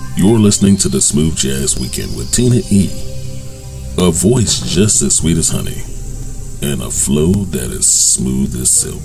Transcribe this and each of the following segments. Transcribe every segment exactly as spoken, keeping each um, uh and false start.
You're listening to the Smooth Jazz Weekend with Tina E. A voice just as sweet as honey, and a flow that is smooth as silk.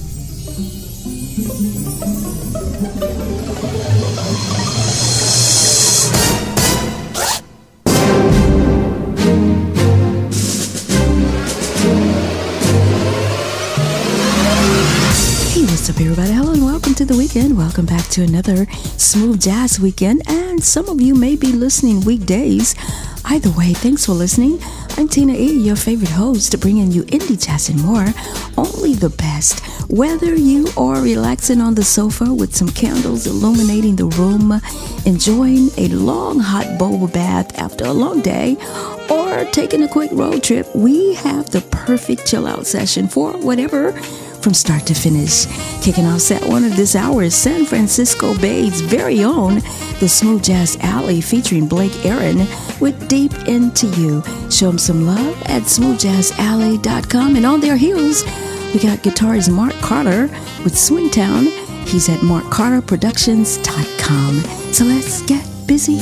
Hey, what's up, everybody? Hello and welcome to the weekend. Welcome back to another Smooth Jazz Weekend. And some of you may be listening weekdays. Either way, thanks for listening. I'm Tina E, your favorite host, bringing you indie jazz and more. Only the best. Whether you are relaxing on the sofa with some candles illuminating the room, enjoying a long hot boba bath after a long day, or taking a quick road trip, we have the perfect chill out session for whatever, from start to finish. Kicking off set one of this hour is San Francisco Bay's very own, the Smooth Jazz Alley, featuring Blake Aaron with Deep Into You. Show them some love at smooth jazz alley dot com. And on their heels, we got guitarist Mark Carter with Swingtown. He's at mark carter productions dot com. So let's get busy.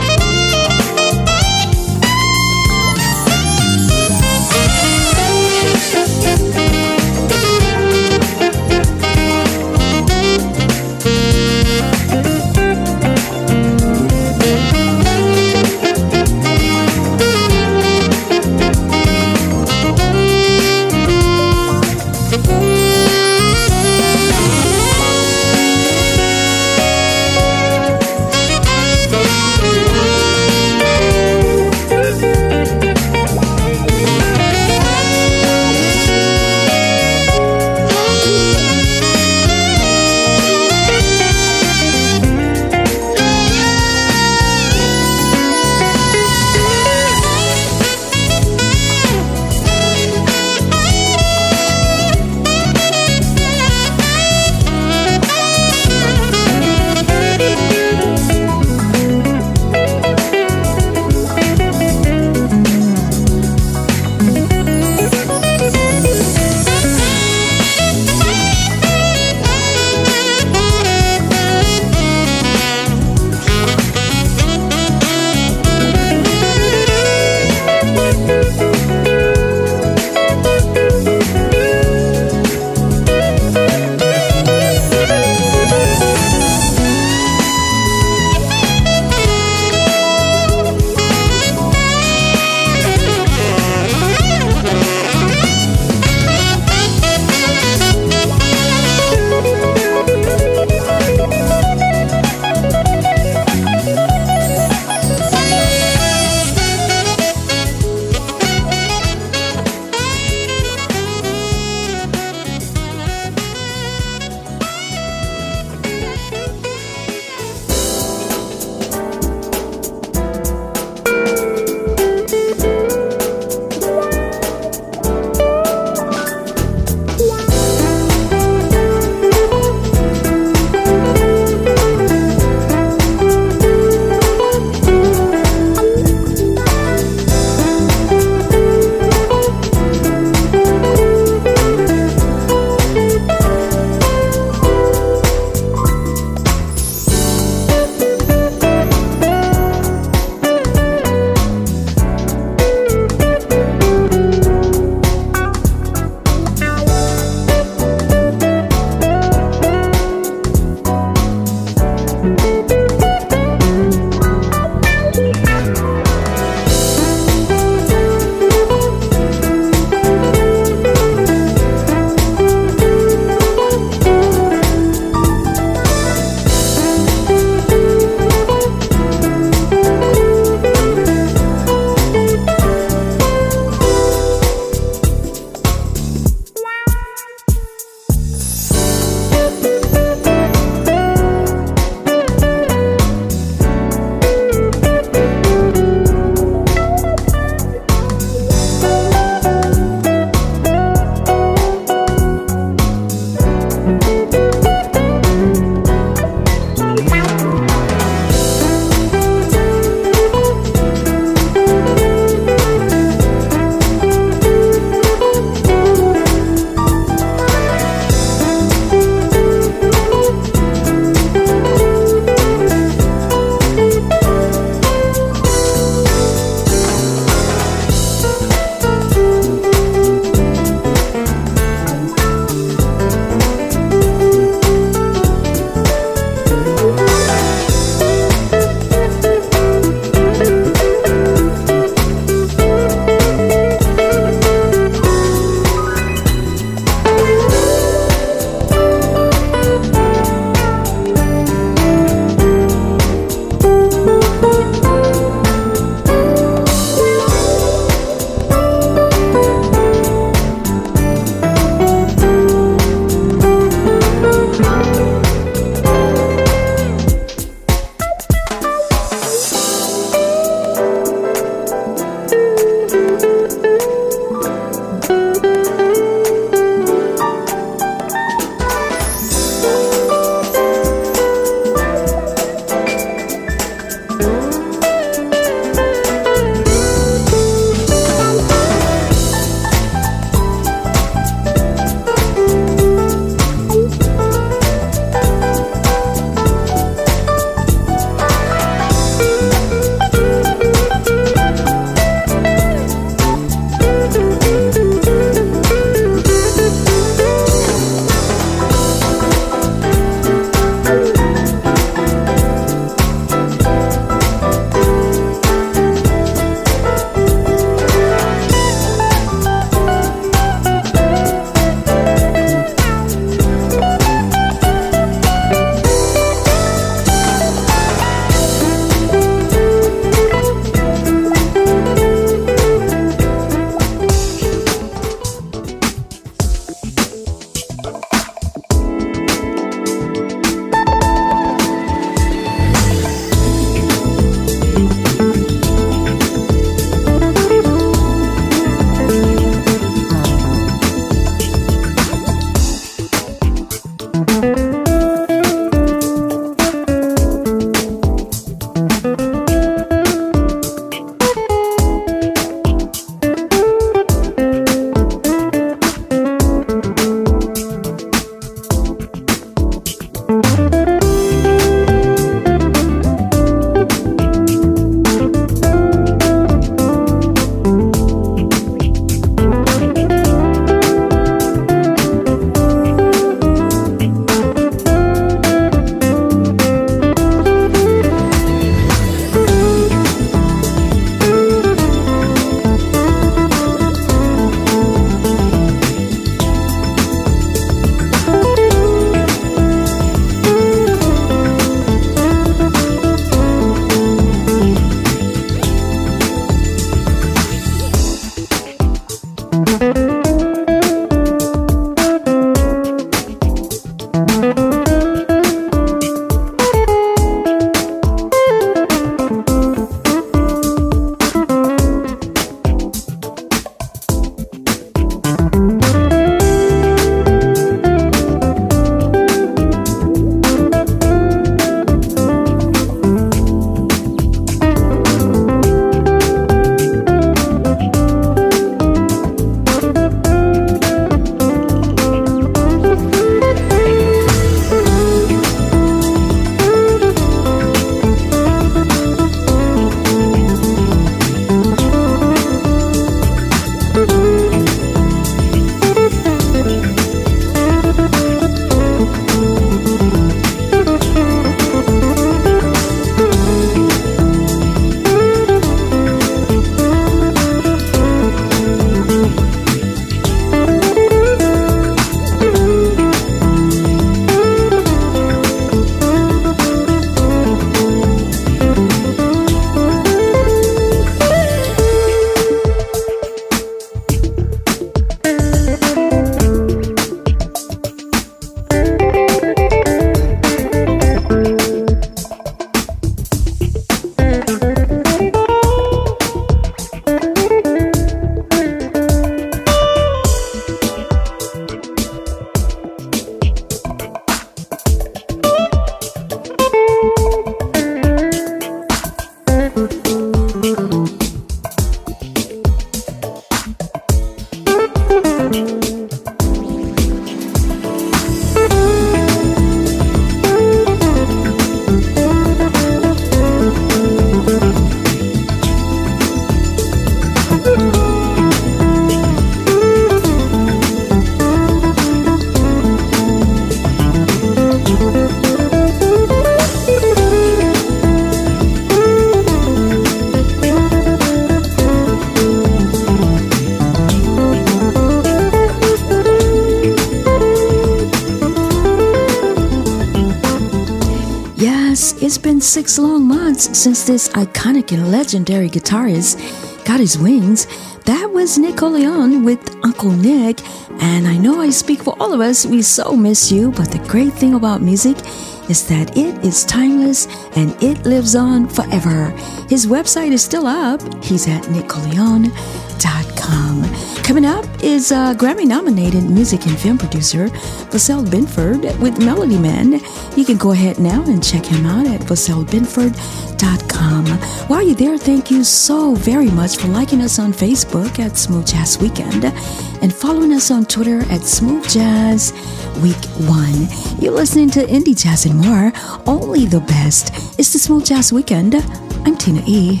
It's been six long months since this iconic and legendary guitarist got his wings. That was Nick Leon with Uncle Nick, and I know I speak for all of us, we so miss you, but the great thing about music is that it is timeless and it lives on forever. His website is still up. He's at nick leon dot com. Coming up is uh, Grammy-nominated music and film producer Vassell Binford with Melody Man. You can go ahead now and check him out at vassell binford dot com. While you're there, thank you so very much for liking us on Facebook at Smooth Jazz Weekend and following us on Twitter at Smooth Jazz Week One. You're listening to Indie Jazz and more. Only the best. It's the Smooth Jazz Weekend. I'm Tina E.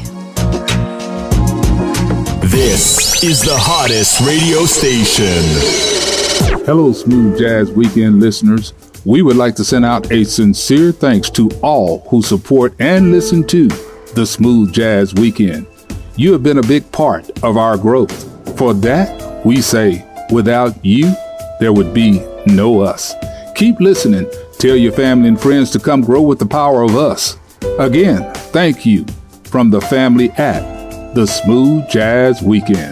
This is the hottest radio station. Hello, Smooth Jazz Weekend listeners. We would like to send out a sincere thanks to all who support and listen to the Smooth Jazz Weekend. You have been a big part of our growth. For that, we say, without you, there would be no us. Keep listening. Tell your family and friends to come grow with the power of us. Again, thank you from the family at the Smooth Jazz Weekend.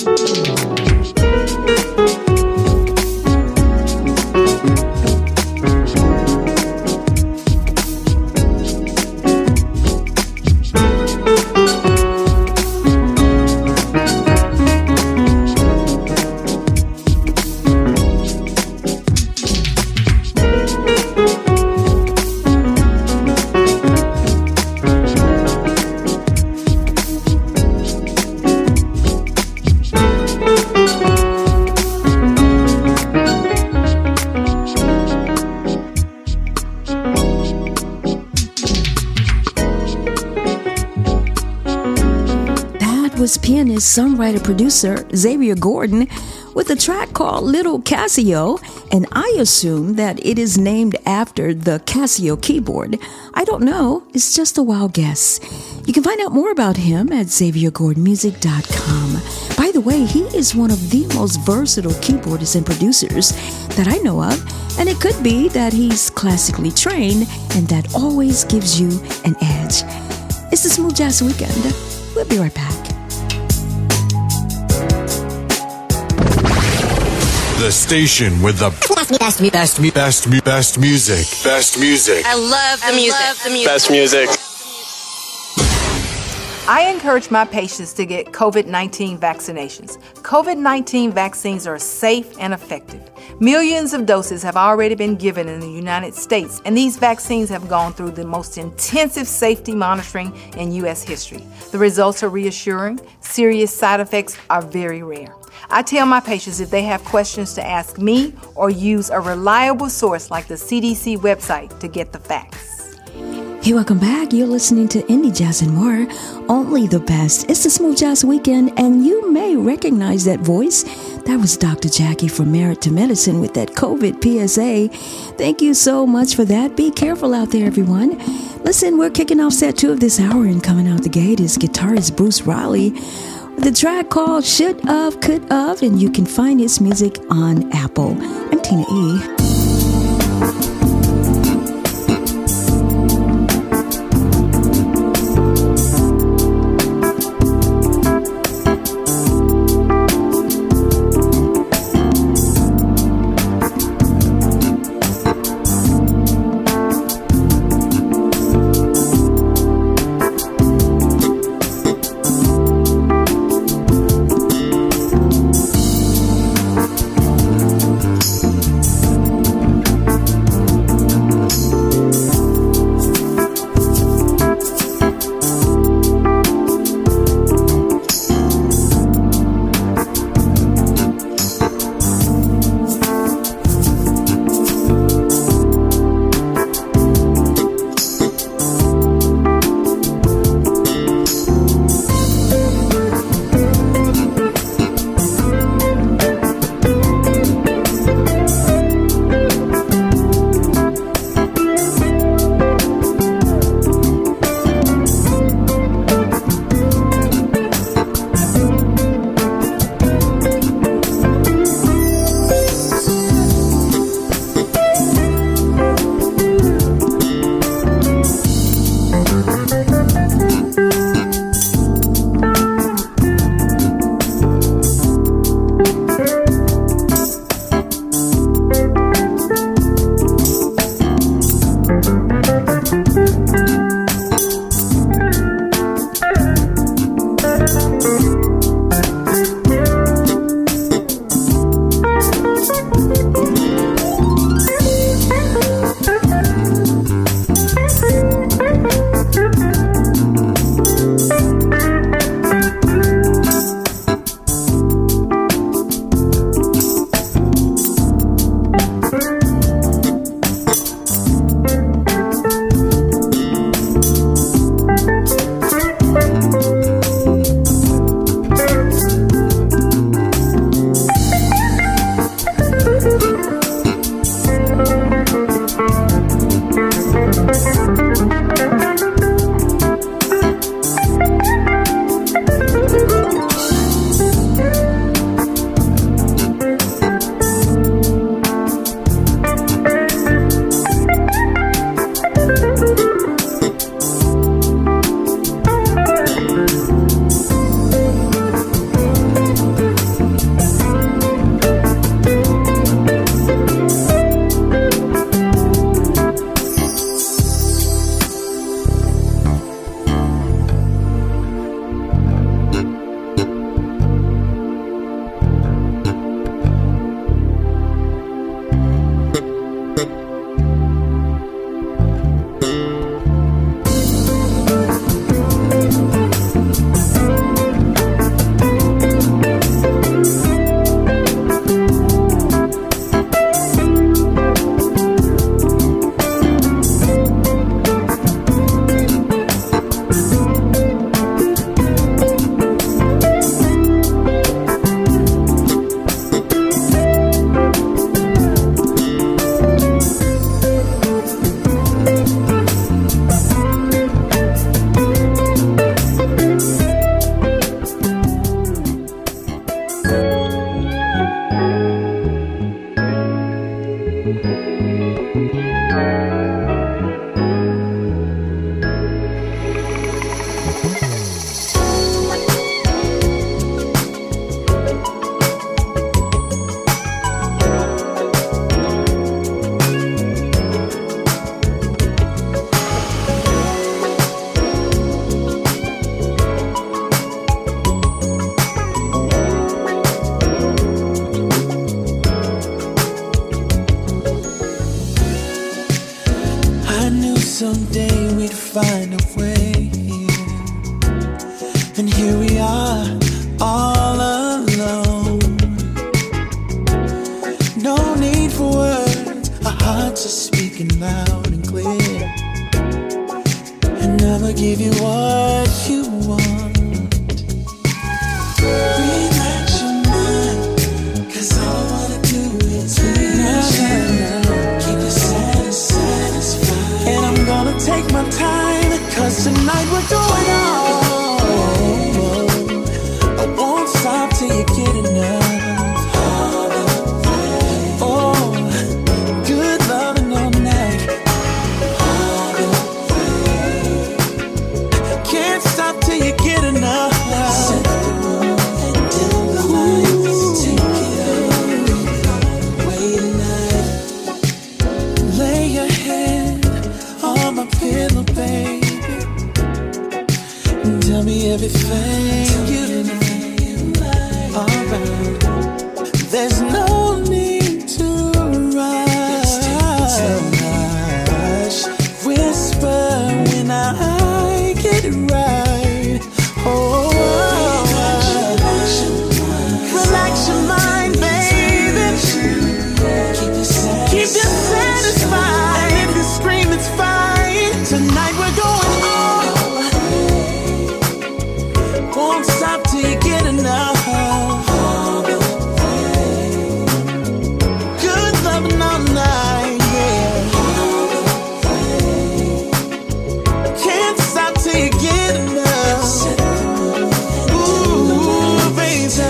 was pianist, songwriter, producer Xavier Gordon with a track called Little Casio, and I assume that it is named after the Casio keyboard. I don't know, it's just a wild guess. You can find out more about him at xavier gordon music dot com. By the way, he is one of the most versatile keyboardists and producers that I know of, and it could be that he's classically trained, and that always gives you an edge. It's the Smooth Jazz Weekend. We'll be right back. The station with the best, best, best, best, best music. Best music. I love the I music. Love the music. Best music. I encourage my patients to get covid nineteen vaccinations. covid nineteen vaccines are safe and effective. Millions of doses have already been given in the United States, and these vaccines have gone through the most intensive safety monitoring in U S history. The results are reassuring. Serious side effects are very rare. I tell my patients if they have questions to ask me or use a reliable source like the C D C website to get the facts. Hey, welcome back. You're listening to Indie Jazz and More. Only the best. It's the Smooth Jazz Weekend, and you may recognize that voice. That was Doctor Jackie from Merit to Medicine with that COVID P S A. Thank you so much for that. Be careful out there, everyone. Listen, we're kicking off set two of this hour, and coming out the gate is guitarist Bruce Riley with a track called Should Of, Could Of, and you can find his music on Apple. I'm Tina E. thoughts are speaking loud and clear, and I'ma give you what you want. Relax your mind, 'cause all I wanna do is please you. Keep you satisfied, and I'm gonna take my time, 'cause tonight we're going all. I won't stop till you get enough. Everything you like. Alright. There's no need to rush. Whisper when I get it right. Oh, relax your mind, baby. Keep you satisfied. And if you scream, it's fine. Tonight we're going all. Won't stop till you get enough. Good loving all night, yeah. Can't stop till you get enough. Ooh, baby.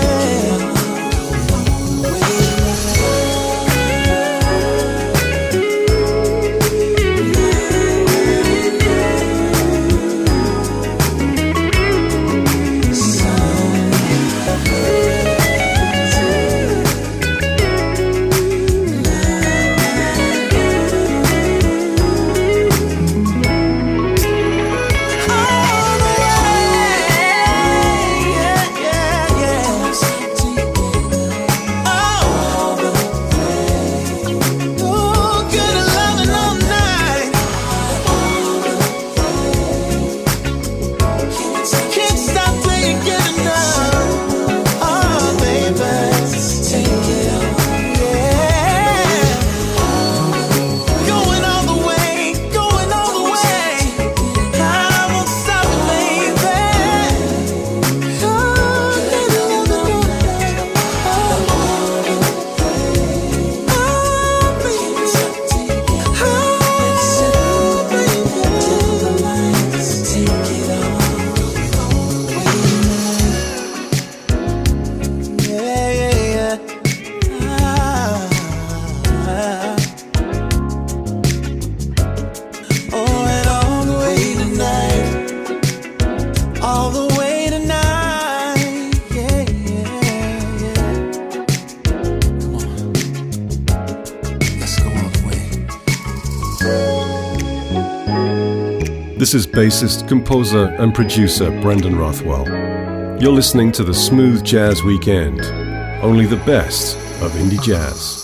This is bassist, composer, and producer Brendan Rothwell. You're listening to the Smooth Jazz Weekend, only the best of indie jazz.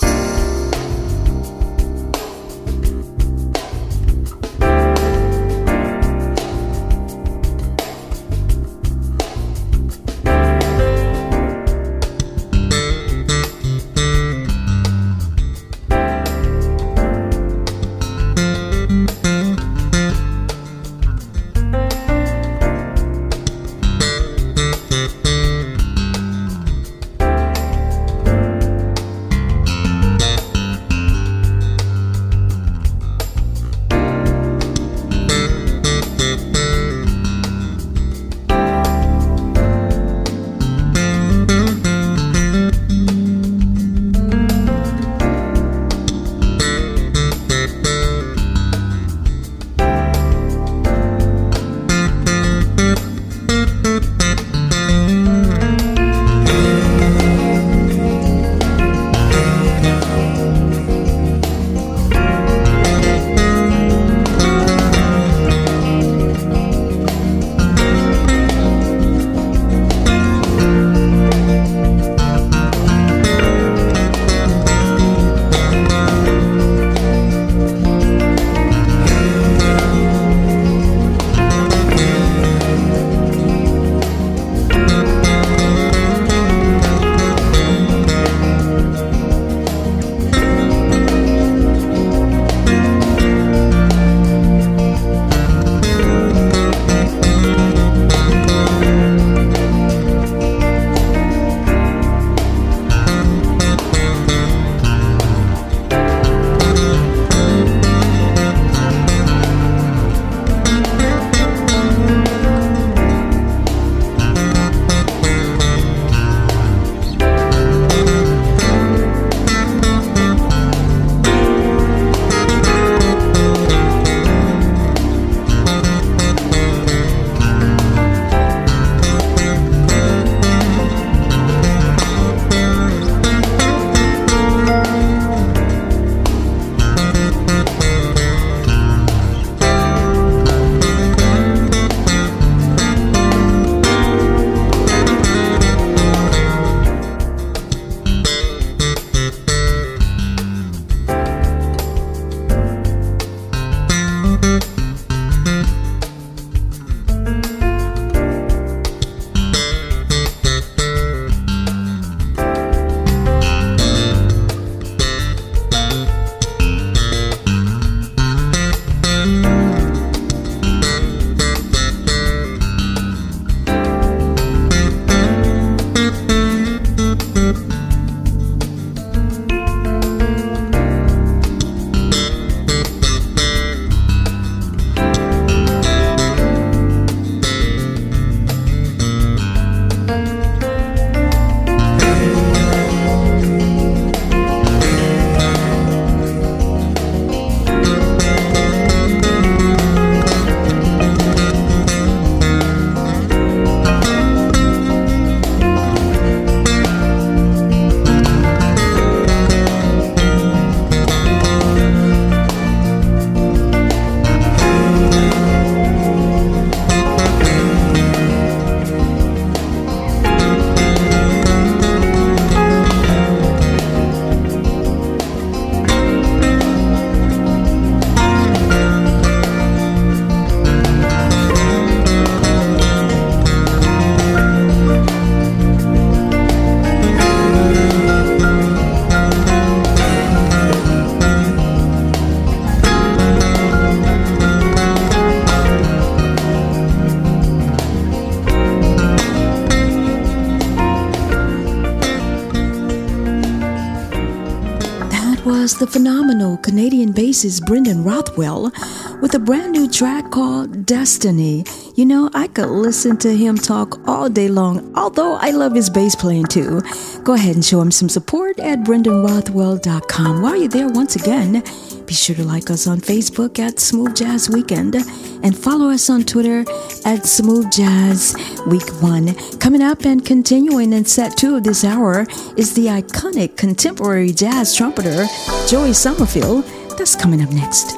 That was the phenomenal Canadian bassist Brendan Rothwell with a brand new track called Destiny. You know, I could listen to him talk all day long, although I love his bass playing too. Go ahead and show him some support at brendan rothwell dot com. While you're there, once again, be sure to like us on Facebook at Smooth Jazz Weekend and follow us on Twitter at Smooth Jazz Week one. Coming up and continuing in set two of this hour is the iconic contemporary jazz trumpeter Joey Summerfield. That's coming up next.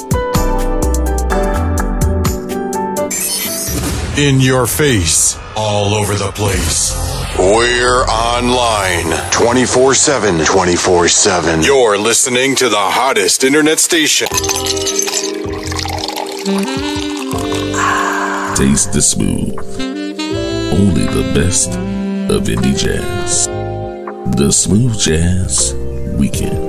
In your face, all over the place. We're online twenty-four seven. twenty-four seven. You're listening to the hottest internet station. Taste the smooth. Only the best of indie jazz. The Smooth Jazz Weekend.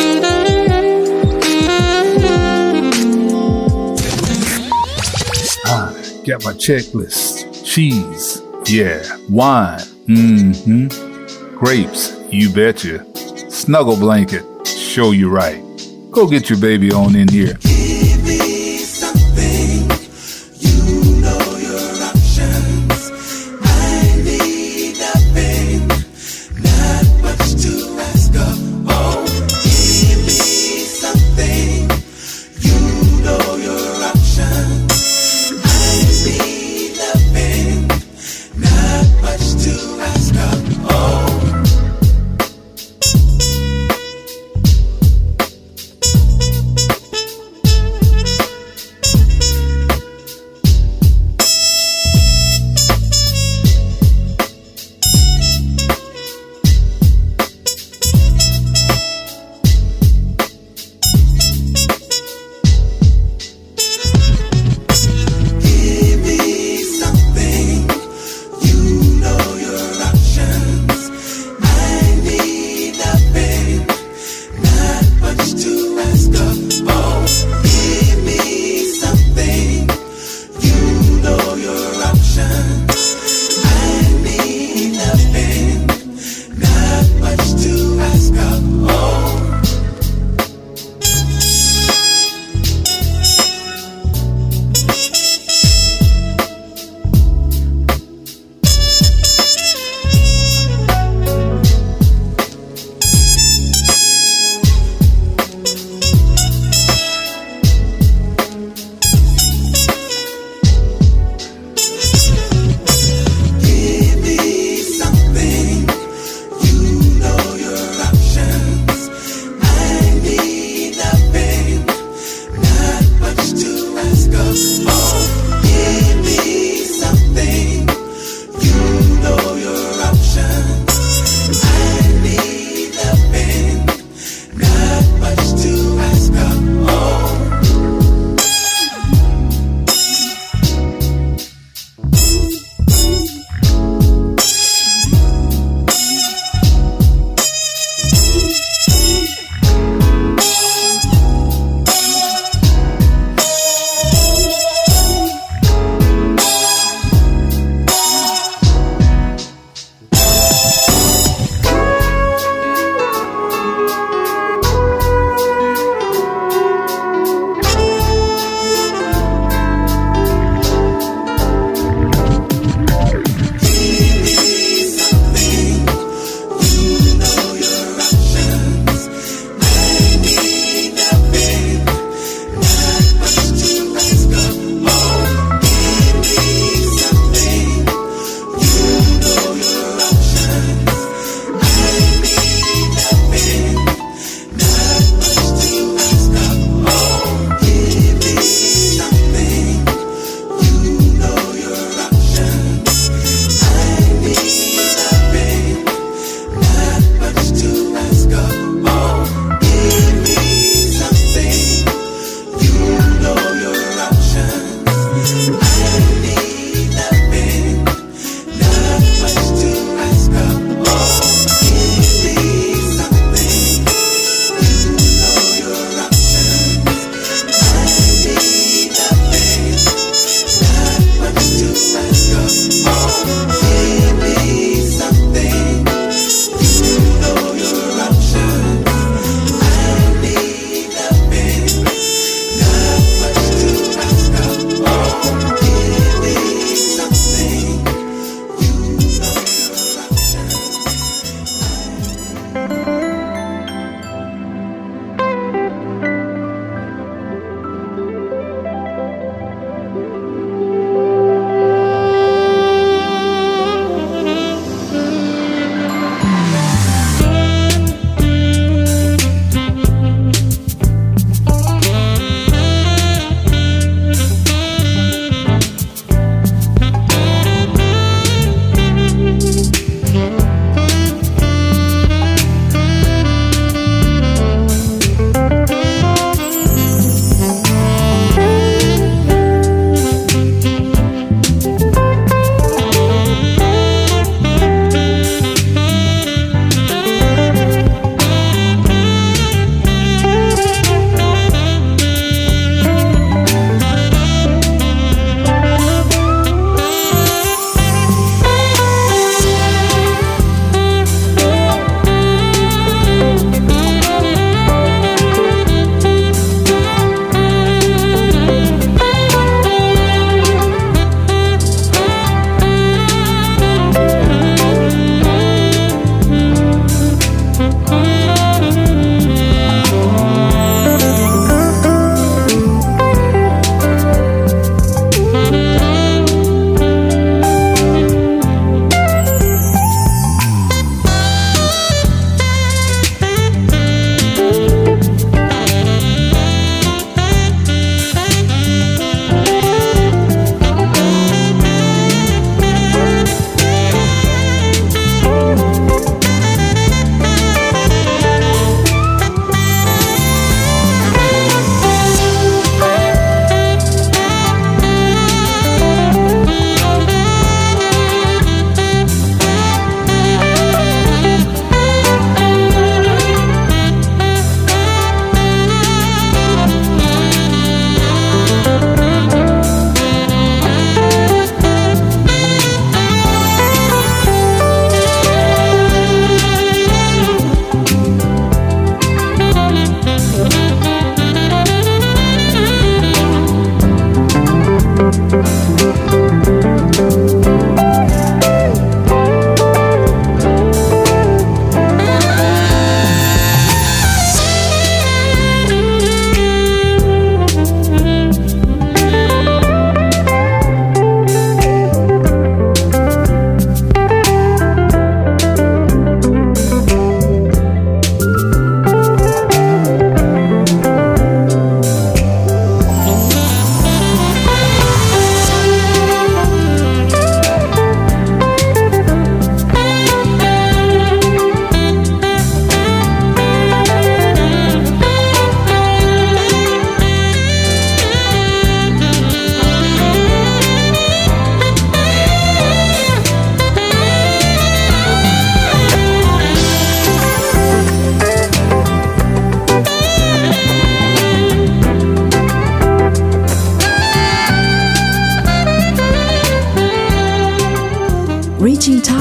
Ah, got my checklist. Cheese. Yeah. Wine. Mm-hmm. Grapes. You betcha. Snuggle blanket. Show you right. Go get your baby on in here. Give me something. You know your options. I need nothing. Not much to ask of. Oh, give me something. You know your options. I need nothing. Not much to ask of. Oh.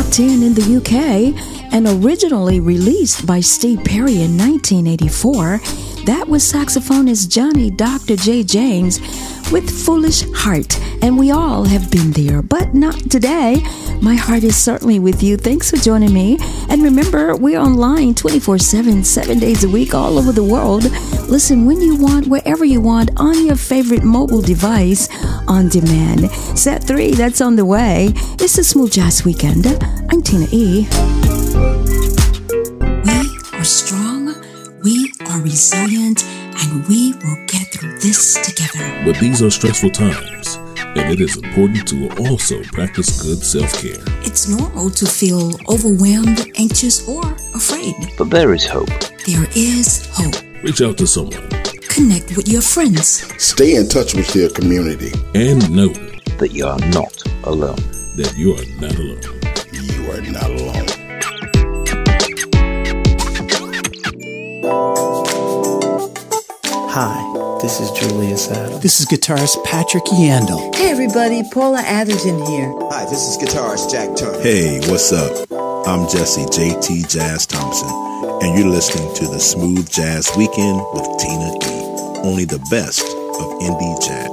ten in the U K and originally released by Steve Perry in nineteen eighty-four. That was saxophonist Johnny Doctor J. James with Foolish Heart. And we all have been there, but not today. My heart is certainly with you. Thanks for joining me. And remember, we're online twenty-four seven, seven days a week, all over the world. Listen when you want, wherever you want, on your favorite mobile device, on demand. Set three, that's on the way. It's the Smooth Jazz Weekend. I'm Tina E. We are strong, we are resilient, and we will get through this together. But these are stressful times, and it is important to also practice good self-care. It's normal to feel overwhelmed, anxious, or afraid. But there is hope. There is hope. Reach out to someone. Connect with your friends. Stay in touch with your community. And know that you are not alone. That you are not alone. You are not alone. Hi, this is Julius Adams. This is guitarist Patrick Yandel. Hey everybody, Paula Atherton here. Hi, this is guitarist Jack Turner. Hey, what's up? I'm Jesse J T Jazz Thompson, and you're listening to the Smooth Jazz Weekend with Tina E. Only the best of indie jazz.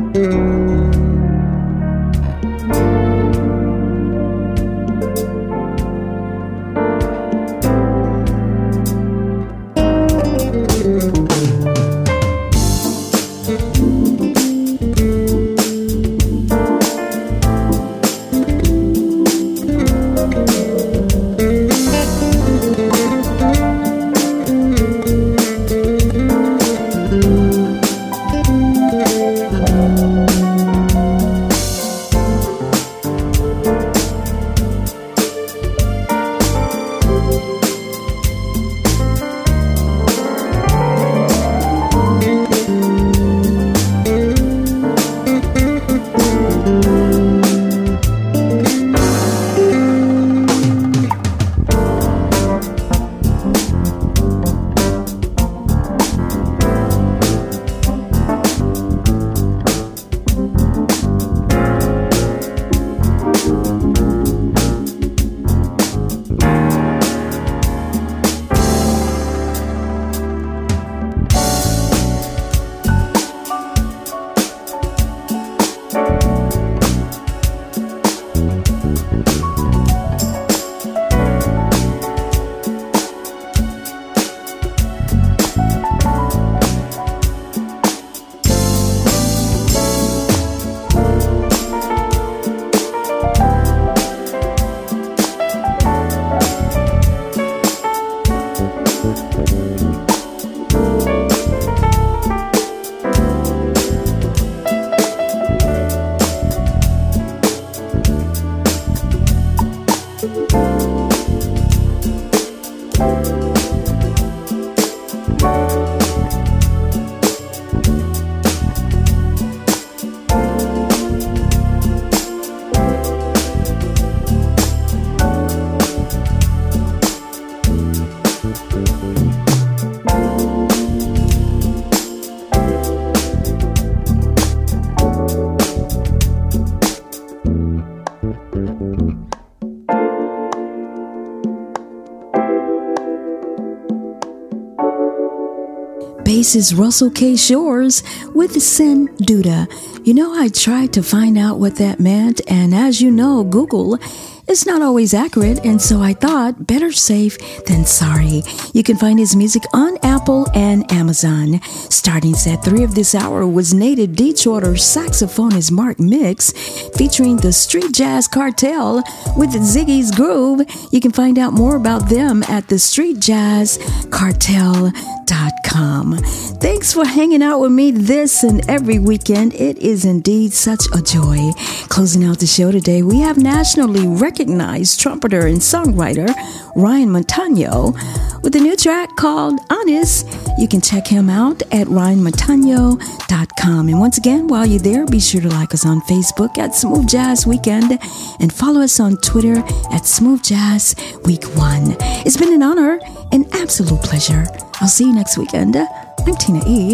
Bassist Russell K. Shores with Sin Duda. You know, I tried to find out what that meant, and as you know, Google is not always accurate, and so I thought better safe than sorry. You can find his music on Apple and Amazon. Starting set three of this hour was native Detroiter saxophonist Mark Mix, featuring the Street Jazz Cartel with Ziggy's Groove. You can find out more about them at the street jazz cartel dot com. Thanks for hanging out with me this and every weekend. It is indeed such a joy. Closing out the show today, we have nationally recognized trumpeter and songwriter Ryan Montano with a new track called Honest. You can check him out at ryan montano dot com. And once again, while you're there, be sure to like us on Facebook at Smooth Jazz Weekend and follow us on Twitter at Smooth Jazz Week One. It's been an honor, an absolute pleasure. I'll see you next weekend. I'm Tina E.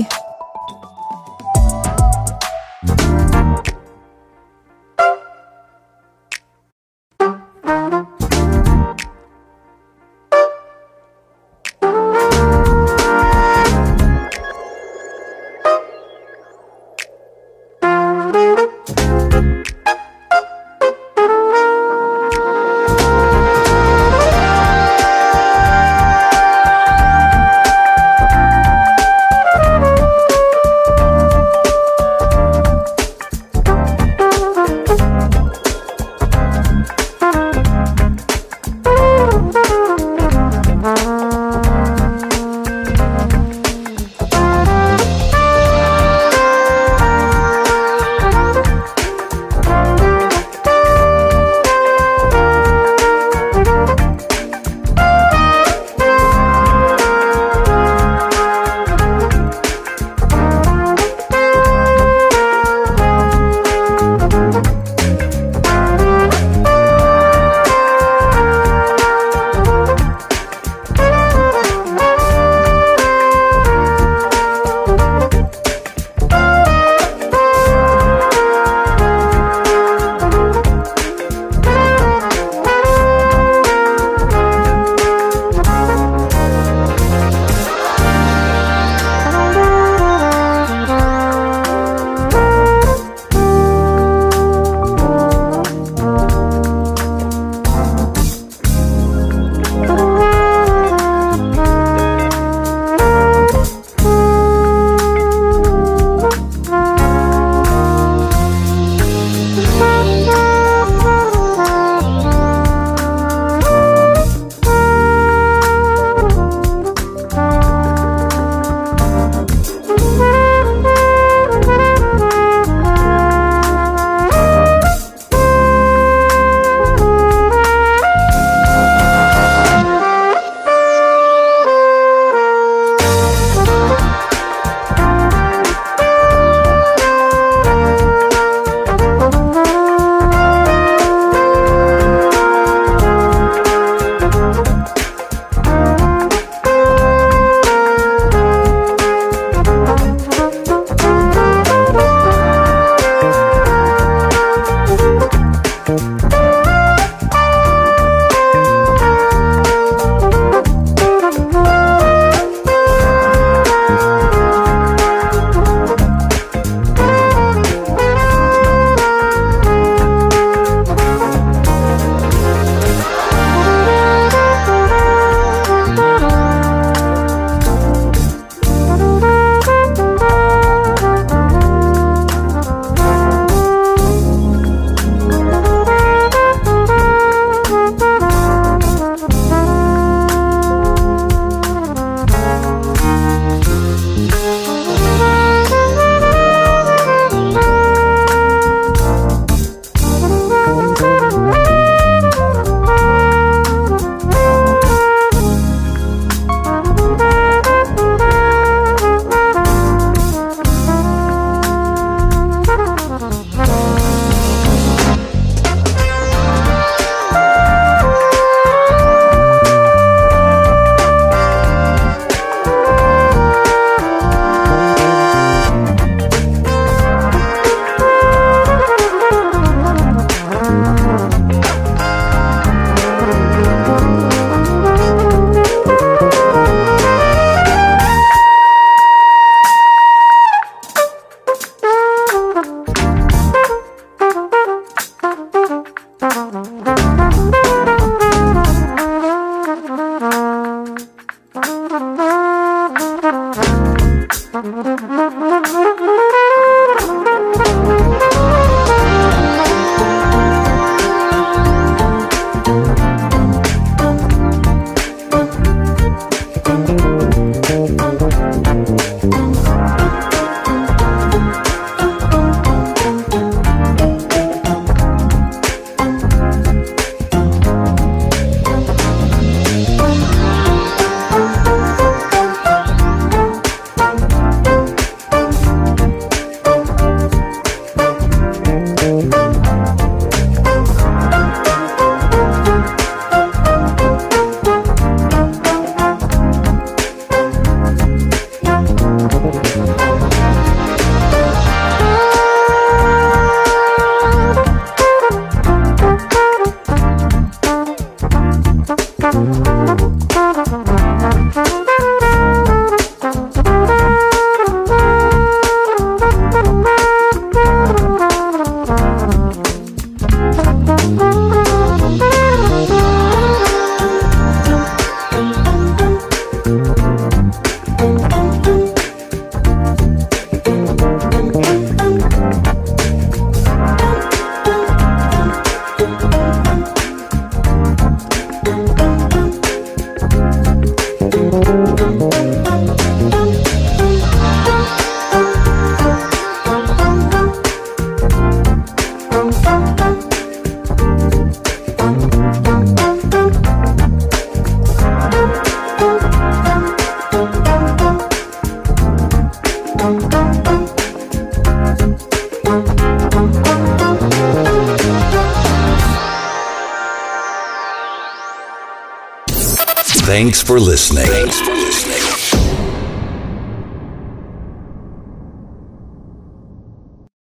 Thanks for listening. Thanks for listening.